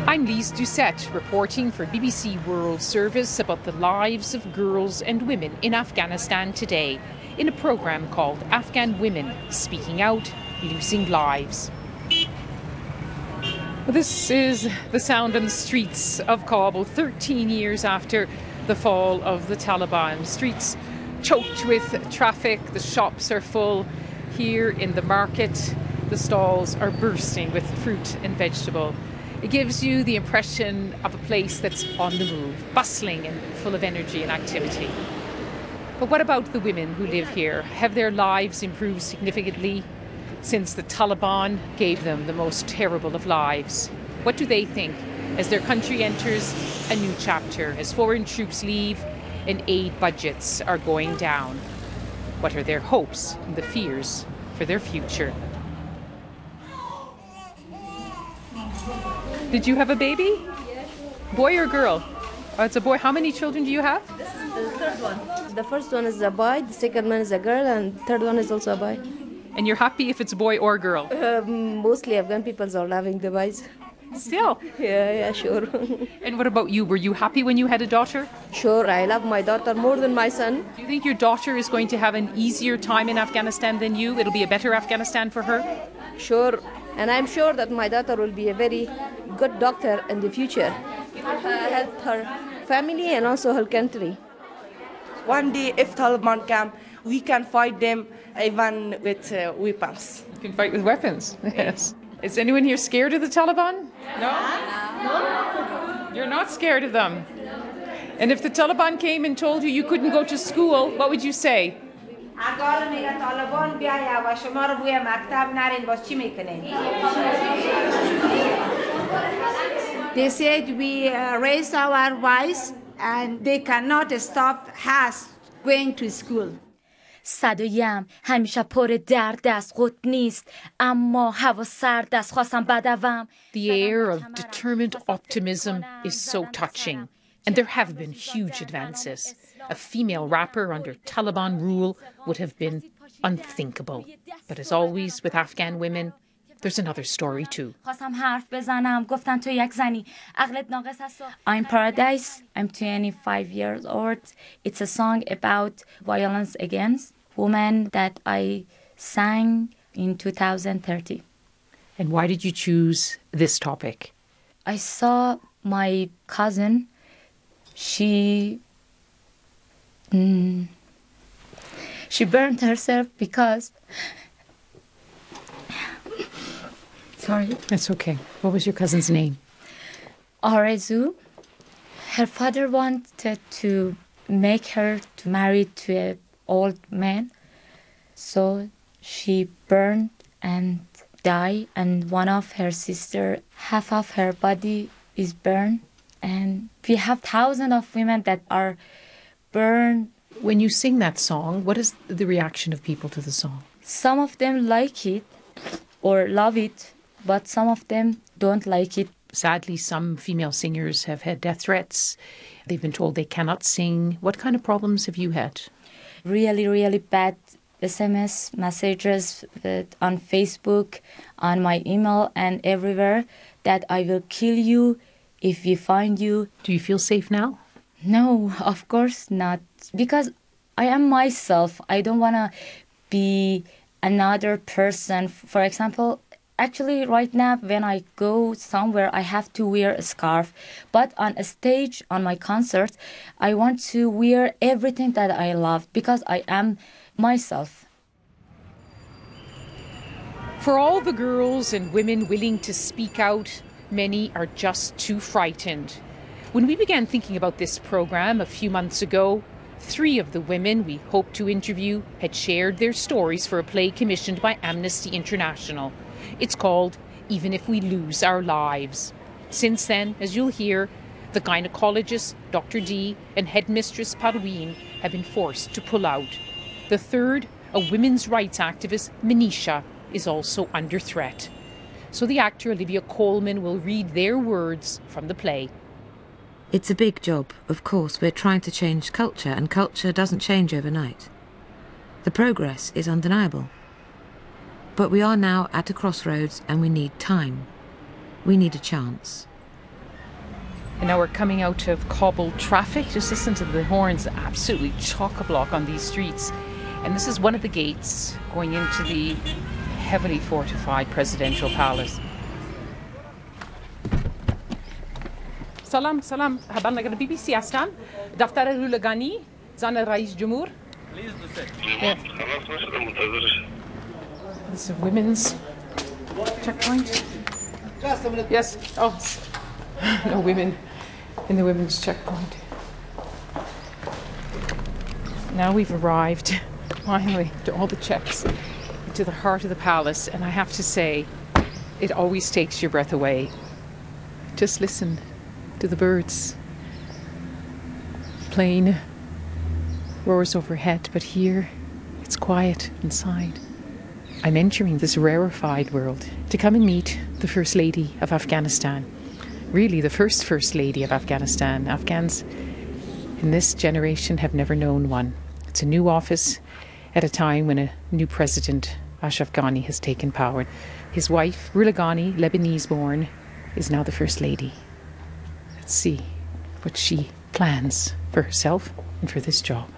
I'm Lise Doucette, reporting for BBC World Service about the lives of girls and women in Afghanistan today, in a programme called Afghan Women Speaking Out, Losing Lives. This is the sound on the streets of Kabul 13 years after the fall of the Taliban. Streets choked with traffic, the shops are full. Here in the market, the stalls are bursting with fruit and vegetable. It gives you the impression of a place that's on the move, bustling and full of energy and activity. But what about the women who live here? Have their lives improved significantly since the Taliban gave them the most terrible of lives? What do they think as their country enters a new chapter, as foreign troops leave and aid budgets are going down? What are their hopes and the fears for their future? Did you have a baby? Yes. Boy or girl? Oh, it's a boy. How many children do you have? This is the third one. The first one is a boy, the second one is a girl, and the third one is also a boy. And you're happy if it's a boy or girl? Mostly Afghan people are loving the boys. Still? Yeah, sure. And what about you? Were you happy when you had a daughter? Sure, I love my daughter more than my son. Do you think your daughter is going to have an easier time in Afghanistan than you? It'll be a better Afghanistan for her? Sure, and I'm sure that my daughter will be a very good doctor in the future. Help her family and also her country. One day, if Taliban come, we can fight them even with weapons. You can fight with weapons, yes. Is anyone here scared of the Taliban? No? No. You're not scared of them? And if the Taliban came and told you you couldn't go to school, what would you say? They said we raise our voice and they cannot stop us going to school. صدایم همیشه پر درد است خود نیست اما هوا سرد است خواستم بدوم. The air of determined optimism is so touching, and there have been huge advances. A female rapper under Taliban rule would have been unthinkable. But as always with Afghan women, there's another story too. I'm Paradise. I'm 25 years old. It's a song about violence against women that I sang in 2030. And why did you choose this topic? I saw my cousin. She burned herself because... Sorry. It's okay. What was your cousin's name? Arezu. Her father wanted to make her to marry to an old man. So she burned and died. And one of her sister, half of her body is burned. And we have thousands of women that are burned. When you sing that song, what is the reaction of people to the song? Some of them like it or love it, but some of them don't like it. Sadly, some female singers have had death threats. They've been told they cannot sing. What kind of problems have you had? Really, really bad SMS messages on Facebook, on my email and everywhere that I will kill you if we find you. Do you feel safe now? No, of course not. Because I am myself. I don't want to be another person. For example, actually right now when I go somewhere, I have to wear a scarf. But on a stage, on my concerts, I want to wear everything that I love because I am myself. For all the girls and women willing to speak out, many are just too frightened. When we began thinking about this program a few months ago, 3 of the women we hoped to interview had shared their stories for a play commissioned by Amnesty International. It's called Even If We Lose Our Lives. Since then, as you'll hear, the gynecologist, Dr. D, and headmistress Parween have been forced to pull out. The third, a women's rights activist, Manisha, is also under threat. So the actor Olivia Colman will read their words from the play. It's a big job, of course. We're trying to change culture, and culture doesn't change overnight. The progress is undeniable. But we are now at a crossroads and we need time. We need a chance. And now we're coming out of Kabul traffic. Just listen to the horns, absolutely chock-a-block on these streets. And this is one of the gates going into the heavily fortified presidential palace. سلام سلام خبرنگار BBC هستم دفتر رولگانی زن رئیس جمهور. This is a women's checkpoint. Yes. Oh, no women in the women's checkpoint. Now we've arrived finally to all the checks to the heart of the palace, and I have to say, it always takes your breath away. Just listen to the birds. Plane roars overhead, but here it's quiet inside. I'm entering this rarefied world to come and meet the First Lady of Afghanistan. Really, the First Lady of Afghanistan. Afghans in this generation have never known one. It's a new office at a time when a new president, Ashraf Ghani, has taken power. His wife, Rula Ghani, Lebanese-born, is now the First Lady. Let's see what she plans for herself and for this job.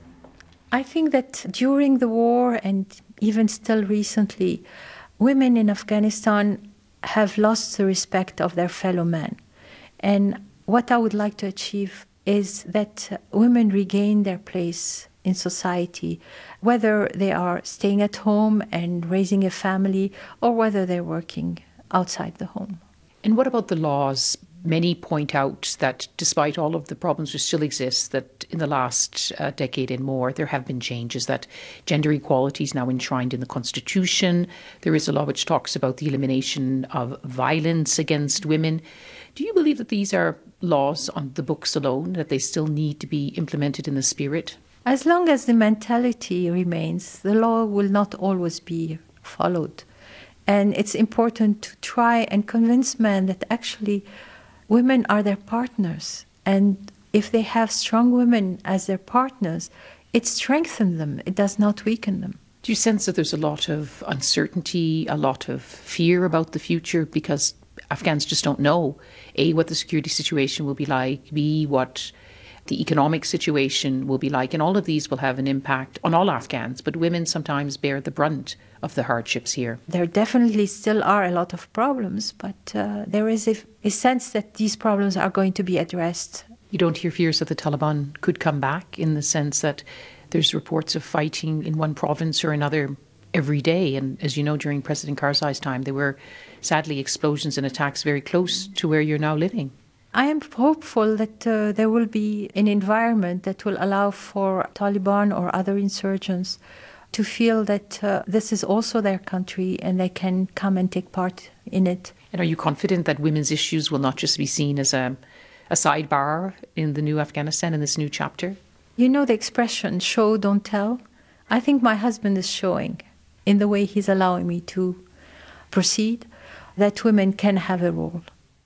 I think that during the war and even still recently, women in Afghanistan have lost the respect of their fellow men. And what I would like to achieve is that women regain their place in society, whether they are staying at home and raising a family or whether they're working outside the home. And what about the laws? Many point out that despite all of the problems which still exist, that in the last decade and more, there have been changes, that gender equality is now enshrined in the Constitution. There is a law which talks about the elimination of violence against women. Do you believe that these are laws on the books alone, that they still need to be implemented in the spirit? As long as the mentality remains, the law will not always be followed. And it's important to try and convince men that actually women are their partners. And if they have strong women as their partners, it strengthens them. It does not weaken them. Do you sense that there's a lot of uncertainty, a lot of fear about the future because Afghans just don't know, A, what the security situation will be like, B, what the economic situation will be like, and all of these will have an impact on all Afghans, but women sometimes bear the brunt of the hardships here. There definitely still are a lot of problems, but there is a sense that these problems are going to be addressed. You don't hear fears that the Taliban could come back, in the sense that there's reports of fighting in one province or another every day, and as you know, during President Karzai's time, there were sadly explosions and attacks very close to where you're now living. I am hopeful that there will be an environment that will allow for Taliban or other insurgents to feel that this is also their country and they can come and take part in it. And are you confident that women's issues will not just be seen as a sidebar in the new Afghanistan, in this new chapter? You know the expression, show, don't tell? I think my husband is showing, in the way he's allowing me to proceed, that women can have a role.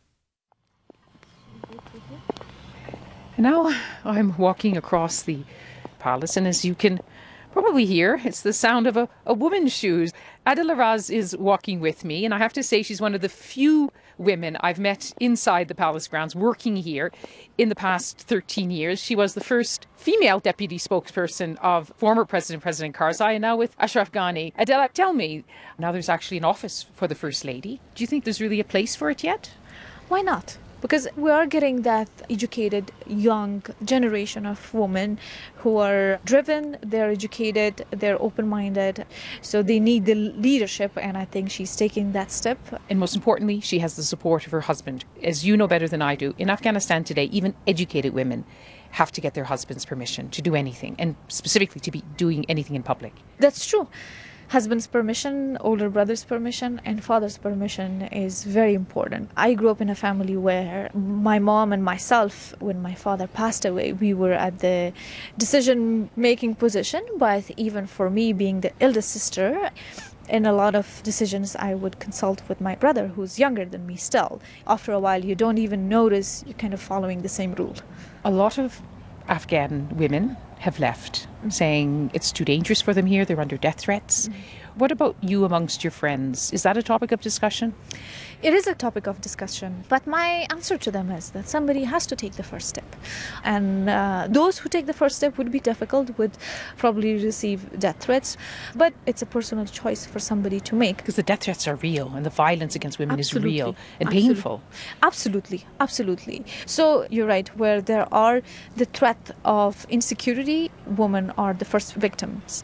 Now I'm walking across the palace, and as you can probably hear, it's the sound of a woman's shoes. Adela Raz is walking with me, and I have to say she's one of the few women I've met inside the palace grounds working here in the past 13 years. She was the first female deputy spokesperson of former President Karzai, and now with Ashraf Ghani. Adela, tell me, now there's actually an office for the First Lady. Do you think there's really a place for it yet? Why not? Because we are getting that educated young generation of women who are driven, they're educated, they're open-minded. So they need the leadership, and I think she's taking that step. And most importantly, she has the support of her husband. As you know better than I do, in Afghanistan today, even educated women have to get their husband's permission to do anything, and specifically to be doing anything in public. That's true. Husband's permission, older brother's permission, and father's permission is very important. I grew up in a family where my mom and myself, when my father passed away, we were at the decision-making position. But even for me, being the eldest sister, in a lot of decisions, I would consult with my brother, who's younger than me still. After a while, you don't even notice you're kind of following the same rule. A lot of Afghan women have left, saying it's too dangerous for them here, they're under death threats. What about you amongst your friends? Is that a topic of discussion? It is a topic of discussion, but my answer to them is that somebody has to take the first step. And those who take the first step would be difficult, would probably receive death threats, but it's a personal choice for somebody to make. Because the death threats are real and the violence against women Absolutely. is real and painful. Absolutely, absolutely. So you're right, where there are the threat of insecurity, women are the first victims.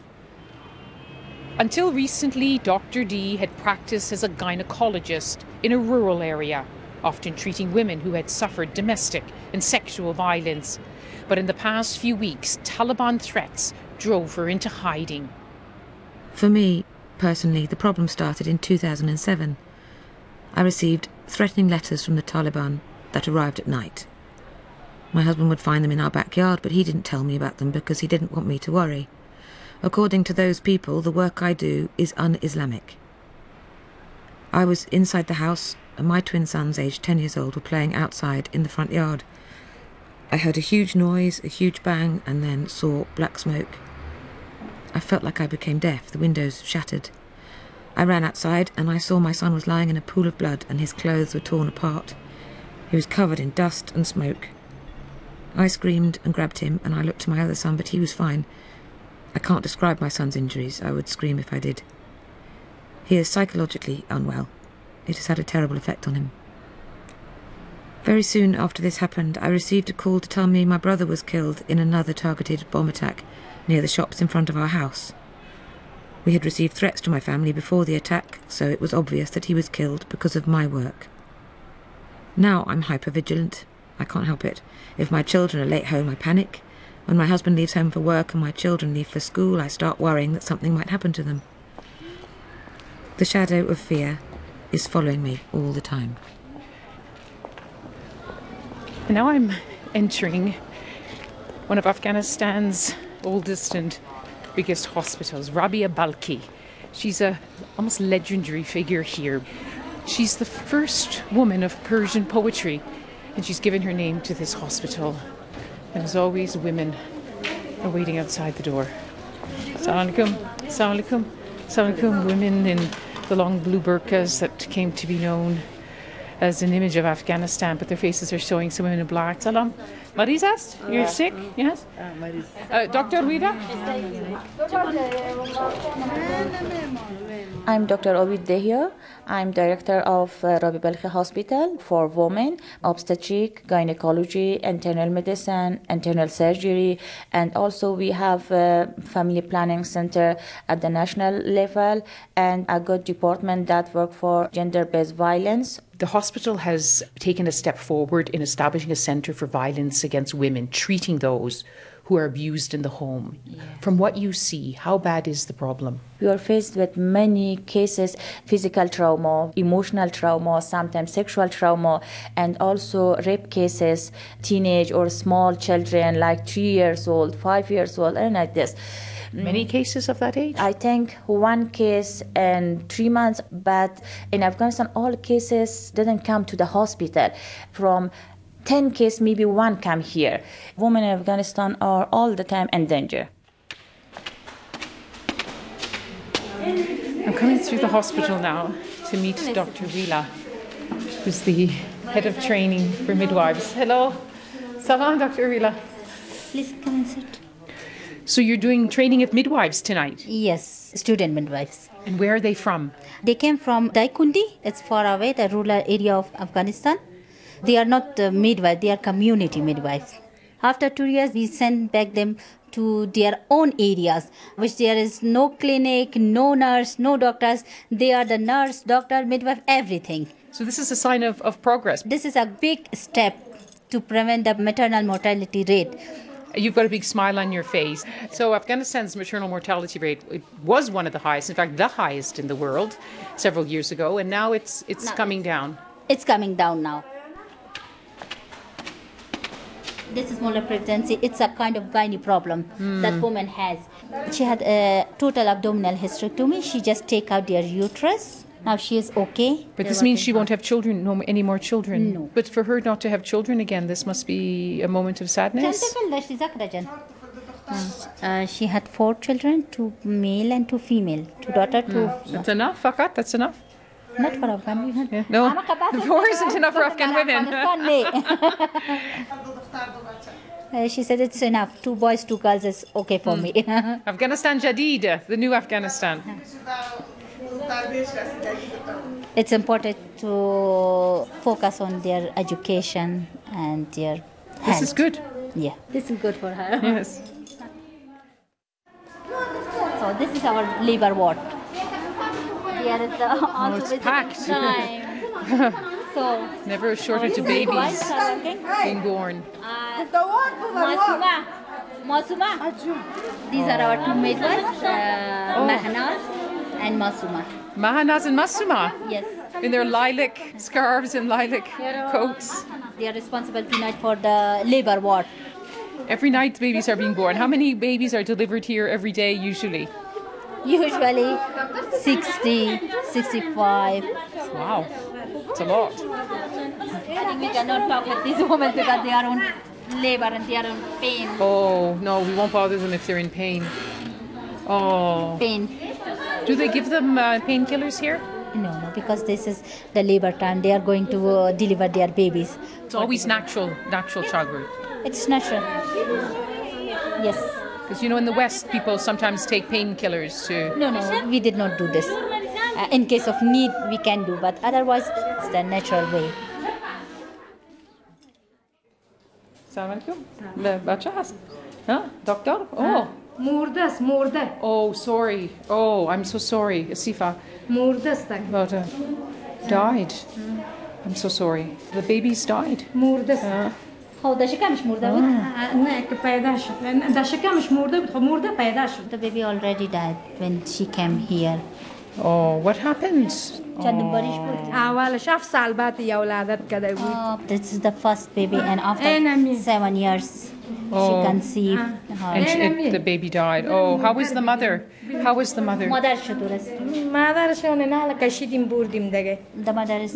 Until recently, Dr. D had practiced as a gynecologist in a rural area, often treating women who had suffered domestic and sexual violence. But in the past few weeks, Taliban threats drove her into hiding. For me, personally, the problem started in 2007. I received threatening letters from the Taliban that arrived at night. My husband would find them in our backyard, but he didn't tell me about them because he didn't want me to worry. According to those people, the work I do is un-Islamic. I was inside the house, and my twin sons, aged 10 years old, were playing outside in the front yard. I heard a huge noise, a huge bang, and then saw black smoke. I felt like I became deaf, the windows shattered. I ran outside, and I saw my son was lying in a pool of blood, and his clothes were torn apart. He was covered in dust and smoke. I screamed and grabbed him, and I looked to my other son, but he was fine. I can't describe my son's injuries. I would scream if I did. He is psychologically unwell. It has had a terrible effect on him. Very soon after this happened, I received a call to tell me my brother was killed in another targeted bomb attack near the shops in front of our house. We had received threats to my family before the attack, so it was obvious that he was killed because of my work. Now I'm hypervigilant. I can't help it. If my children are late home, I panic. When my husband leaves home for work and my children leave for school, I start worrying that something might happen to them. The shadow of fear is following me all the time. And now I'm entering one of Afghanistan's oldest and biggest hospitals, Rabia Balkhi. She's a almost legendary figure here. She's the first woman of Persian poetry, and she's given her name to this hospital. And as always, women are waiting outside the door. Assalamu alaikum, assalamu alaikum, assalamu alaikum. Women in the long blue burqas that came to be known as an image of Afghanistan, but their faces are showing some women in black. Salam. Marizas, you're sick? Yes? Dr. Rida? I'm Dr. Obid Dehia. I'm director of Rabia Balkhi Hospital for women, obstetric, gynecology, internal medicine, internal surgery, and also we have a family planning center at the national level and a good department that work for gender-based violence. The hospital has taken a step forward in establishing a centre for violence against women, treating those who are abused in the home. Yes. From what you see, how bad is the problem? We are faced with many cases, physical trauma, emotional trauma, sometimes sexual trauma, and also rape cases, teenage or small children like 3 years old, 5 years old, and like this. Many cases of that age? I think one case in 3 months, but in Afghanistan, all cases didn't come to the hospital. From 10 cases, maybe one come here. Women in Afghanistan are all the time in danger. I'm coming through the hospital now to meet Dr. Rila, who's the head of training for midwives. Hello. Salam, Dr. Rila. Please come and sit. So you're doing training of midwives tonight? Yes, student midwives. And where are they from? They came from Daikundi. It's far away, the rural area of Afghanistan. They are not midwives, they are community midwives. After 2 years, we send back them to their own areas, which there is no clinic, no nurse, no doctors. They are the nurse, doctor, midwife, everything. So this is a sign of progress. This is a big step to prevent the maternal mortality rate. You've got a big smile on your face. So Afghanistan's maternal mortality rate, it was one of the highest, in fact, the highest in the world several years ago, and now it's coming down. It's coming down now. This is smaller pregnancy. It's a kind of gynae problem that woman has. She had a total abdominal hysterectomy. She just take out their uterus. Now she is okay. But this means she won't have children, any more children. No. But for her not to have children again, this must be a moment of sadness. She had 4 children, 2 male and 2 female, 2 daughter, 2. That's enough, Fakat? That's enough? Not for Afghan women. Yeah. No, 4 isn't enough for Afghan women. She said it's enough. 2 boys, 2 girls is okay for me. Afghanistan Jadid, the new Afghanistan. It's important to focus on their education and their health. This is good. Yeah, this is good for her. Yes. So this is our labor ward. Here is the it's packed. time. So never a shortage of babies being born. Masuma. These are our 2 midwives, Mahanaz and Masuma. Mahanaz and Masuma? Yes. In their lilac scarves and lilac coats. They are responsible tonight for the labor ward. Every night babies are being born. How many babies are delivered here every day usually? Usually 60, 65. Wow, it's a lot. I think we cannot talk with these women because they are on labor and they are on pain. Oh, no, we won't bother them if they're in pain. Oh. Pain. Do they give them painkillers here? No, because this is the labor time. They are going to deliver their babies. It's always natural childbirth. It's natural. Yes. Because in the West, people sometimes take painkillers to... No, we did not do this. In case of need, we can do, but otherwise, it's the natural way. Assalamu alaikum. Bacha hast? Huh? Doctor? Oh. Murda. Oh, sorry. Oh, I'm so sorry. Asifa. Murda. But died. I'm so sorry. The babies died. Murda. The baby already died when she came here. Oh, what happened? This is the first baby, and after 7 years, she conceived her. And the baby died. Oh, how was the mother? How was the mother? Mother is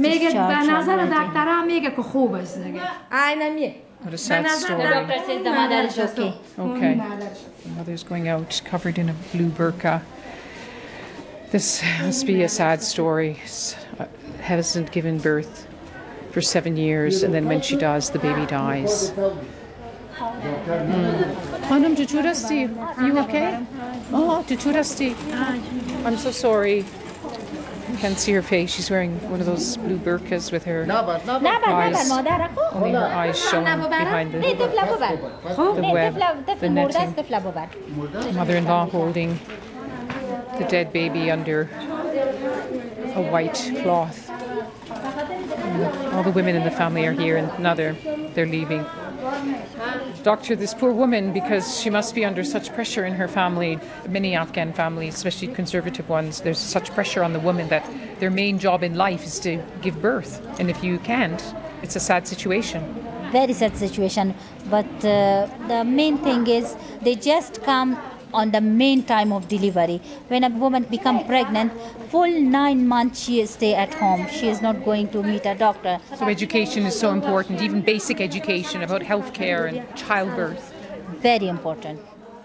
discharged. What a sad story. The doctor says the mother is okay. Okay. The mother's going out covered in a blue burqa. This must be a sad story. Hasn't given birth for 7 years, and then when she does, the baby dies. Hanım, Tuturasti, are you okay? Oh, Tuturasti. I'm so sorry. You can't see her face. She's wearing one of those blue burqas with her eyes, only her eyes showing behind the web, the netting. Mother-in-law holding the dead baby under a white cloth. And all the women in the family are here, and now they're leaving. Doctor, this poor woman, because she must be under such pressure in her family, many Afghan families, especially conservative ones, there's such pressure on the woman that their main job in life is to give birth. And if you can't, it's a sad situation. Very sad situation. But the main thing is they just come on the main time of delivery. When a woman becomes pregnant, full 9 months she stay at home. She is not going to meet a doctor. So education is so important, even basic education about healthcare and childbirth. Very important.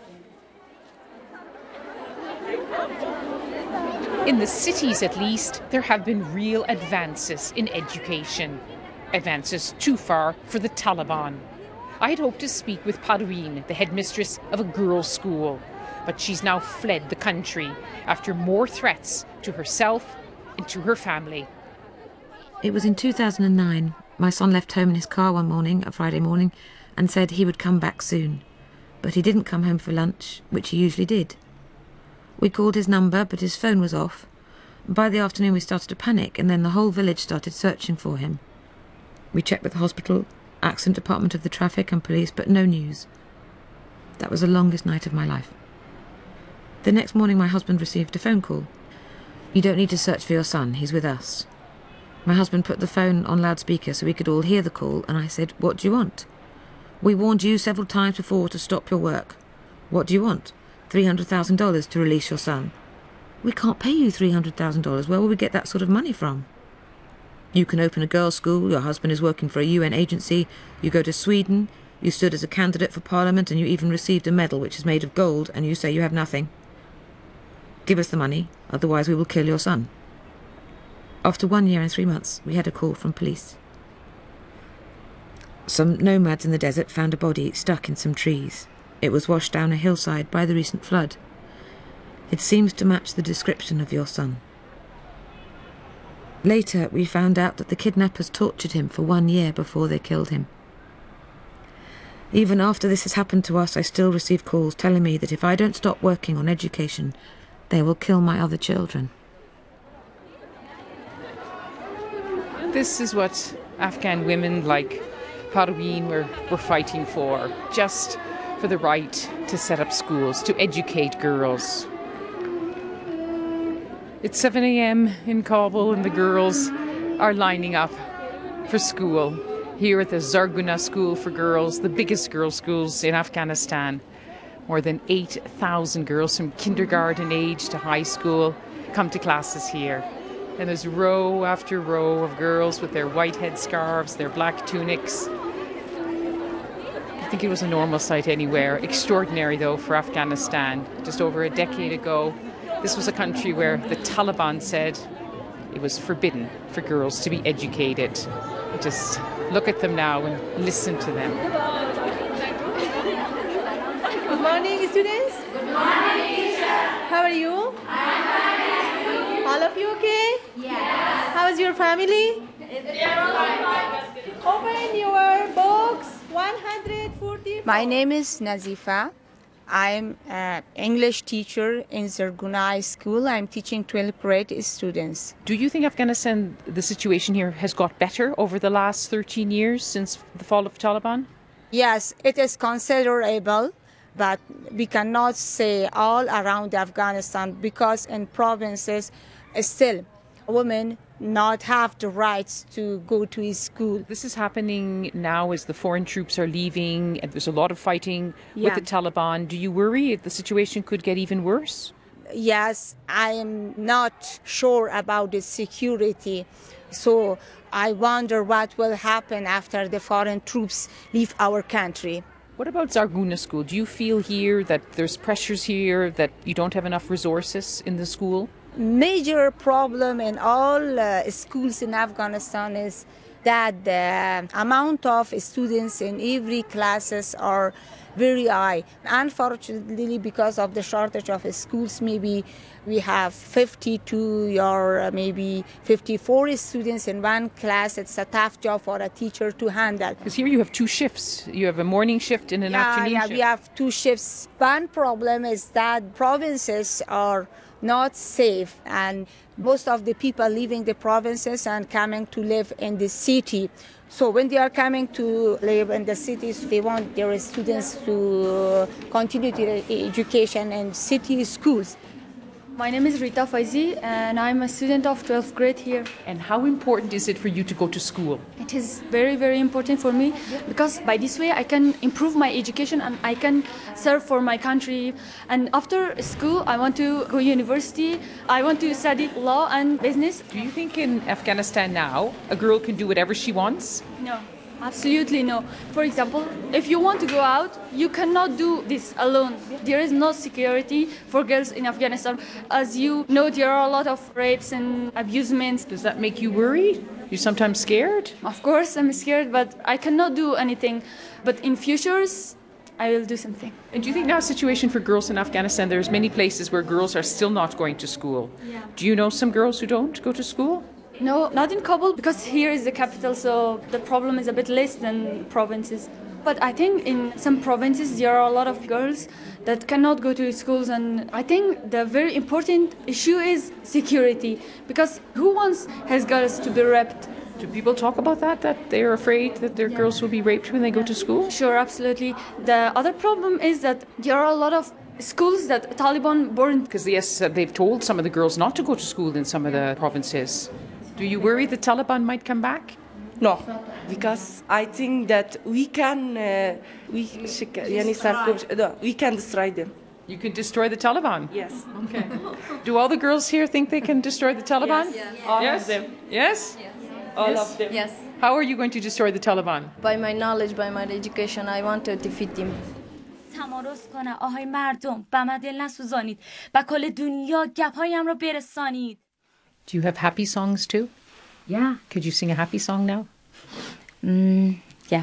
In the cities, at least, there have been real advances in education. Advances too far for the Taliban. I had hoped to speak with Parveen, the headmistress of a girls' school, but she's now fled the country after more threats to herself and to her family. It was in 2009. My son left home in his car one morning, a Friday morning, and said he would come back soon. But he didn't come home for lunch, which he usually did. We called his number, but his phone was off. By the afternoon we started to panic, and then the whole village started searching for him. We checked with the hospital, accident department of the traffic and police, but no news. That was the longest night of my life. The next morning my husband received a phone call. "You don't need to search for your son, he's with us." My husband put the phone on loudspeaker so we could all hear the call, and I said, "What do you want?" "We warned you several times before to stop your work." "What do you want?" $300,000 to release your son." "We can't pay you $300,000. Where will we get that sort of money from?" "You can open a girls' school, your husband is working for a UN agency, you go to Sweden, You stood as a candidate for parliament and you even received a medal which is made of gold, and you say you have nothing. Give us the money, otherwise we will kill your son. After 1 year and 3 months, we had a call from police. Some nomads in the desert found a body stuck in some trees. It was washed down a hillside by the recent flood. It seems to match the description of your son. Later, we found out that the kidnappers tortured him for 1 year before they killed him. Even after this has happened to us, I still receive calls telling me that if I don't stop working on education, they will kill my other children. This is what Afghan women like Parveen were fighting for, just for the right to set up schools, to educate girls. It's 7 a.m. in Kabul and the girls are lining up for school here at the Zarguna School for Girls, the biggest girls' schools in Afghanistan. More than 8,000 girls from kindergarten age to high school come to classes here. And there's row after row of girls with their white headscarves, their black tunics. I think it was a normal sight anywhere. Extraordinary, though, for Afghanistan. Just over a decade ago, this was a country where the Taliban said it was forbidden for girls to be educated. Just look at them now and listen to them. Good morning, students. Good morning, teacher. How are you? I'm fine. All of you okay? Yes. How is your family? Open your books. 140. My name is Nazifa. I'm an English teacher in Zarguna School. I'm teaching 12th grade students. Do you think Afghanistan, the situation here has got better over the last 13 years since the fall of Taliban? Yes, it is considerable, but we cannot say all around Afghanistan because in provinces still women not have the rights to go to school. This is happening now as the foreign troops are leaving and there's a lot of fighting with the Taliban. Do you worry if the situation could get even worse? Yes, I am not sure about the security. So I wonder what will happen after the foreign troops leave our country. What about Zarguna School? Do you feel here that there's pressures here, that you don't have enough resources in the school? Major problem in all schools in Afghanistan is that the amount of students in every classes are very high. Unfortunately, because of the shortage of schools, maybe we have 52 or maybe 54 students in one class. It's a tough job for a teacher to handle. Because here you have 2 shifts. You have a morning shift and an afternoon shift. Yeah, we have 2 shifts. One problem is that provinces are not safe, and most of the people leaving the provinces and coming to live in the city. So when they are coming to live in the cities, they want their students to continue their education in city schools. My name is Rita Faizi and I'm a student of 12th grade here. And how important is it for you to go to school? It is very, very important for me because by this way I can improve my education and I can serve for my country. And after school I want to go to university. I want to study law and business. Do you think in Afghanistan now a girl can do whatever she wants? No. Absolutely no. For example, if you want to go out, you cannot do this alone. There is no security for girls in Afghanistan. As you know, there are a lot of rapes and abusements. Does that make you worried? You're sometimes scared? Of course, I'm scared, but I cannot do anything. But in futures, I will do something. And do you think now situation for girls in Afghanistan, there's many places where girls are still not going to school? Yeah. Do you know some girls who don't go to school? No, not in Kabul, because here is the capital, so the problem is a bit less than provinces. But I think in some provinces there are a lot of girls that cannot go to schools, and I think the very important issue is security, because who wants his girls to be raped? Do people talk about that they're afraid that their girls will be raped when they go to school? Sure, absolutely. The other problem is that there are a lot of schools that Taliban burned. Because yes, they've told some of the girls not to go to school in some of the provinces. Do you worry the Taliban might come back? No, because I think that we can destroy them. You can destroy the Taliban? Yes. Okay. Do all the girls here think they can destroy the Taliban? Yes. All yes? of them. Yes? all Yes? of them. Yes. How are you going to destroy the Taliban? By my knowledge, by my education, I want to defeat them. تمارز کنه آهای مردم به من دل نسوزانید و کل دنیا گپهایم را برسانید. Do you have happy songs too? Yeah. Could you sing a happy song now? Yeah.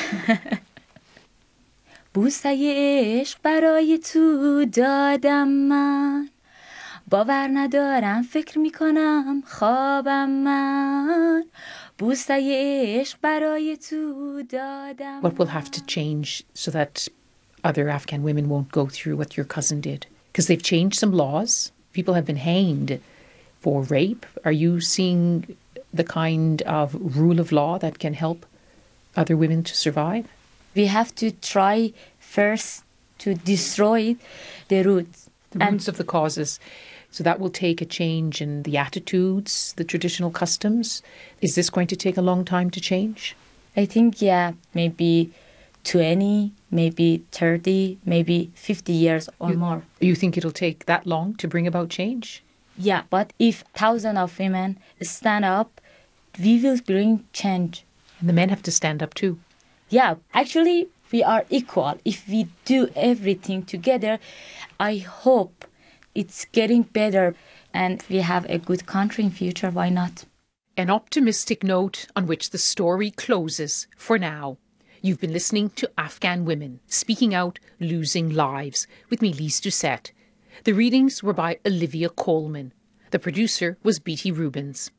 بوسه عشق برای تو دادم من، باور ندارم فکر میکنم خوابم من، بوسه عشق برای تو دادم. What will have to change so that other Afghan women won't go through what your cousin did? Because they've changed some laws. People have been hanged for rape. Are you seeing the kind of rule of law that can help other women to survive? We have to try first to destroy the roots. The roots of the causes. So that will take a change in the attitudes, the traditional customs. Is this going to take a long time to change? I think, yeah, maybe 20, maybe 30, maybe 50 years or more. You think it'll take that long to bring about change? Yeah, but if thousands of women stand up, we will bring change. And the men have to stand up too. Yeah, actually, we are equal. If we do everything together, I hope it's getting better and we have a good country in future. Why not? An optimistic note on which the story closes for now. You've been listening to Afghan Women Speaking Out, Losing Lives with me, Lise Doucette. The readings were by Olivia Coleman. The producer was Beatty Rubens.